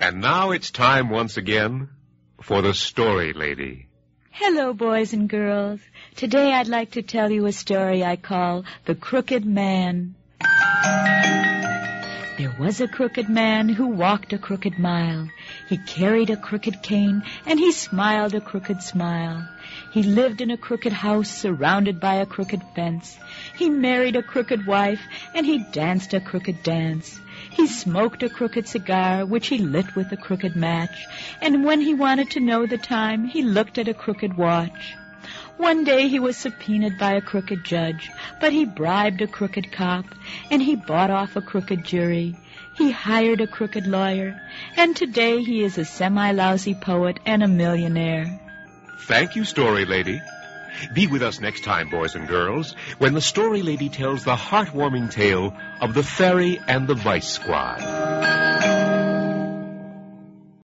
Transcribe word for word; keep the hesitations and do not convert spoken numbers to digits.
And now it's time once again for the Story Lady. Hello, boys and girls. Today I'd like to tell you a story I call The Crooked Man. There was a crooked man who walked a crooked mile. He carried a crooked cane, and he smiled a crooked smile. He lived in a crooked house surrounded by a crooked fence. He married a crooked wife, and he danced a crooked dance. He smoked a crooked cigar, which he lit with a crooked match, and when he wanted to know the time, he looked at a crooked watch. One day he was subpoenaed by a crooked judge, but he bribed a crooked cop, and he bought off a crooked jury. He hired a crooked lawyer, and today he is a semi-lousy poet and a millionaire. Thank you, Story Lady. Be with us next time, boys and girls, when the Story Lady tells the heartwarming tale of the Fairy and the Vice Squad.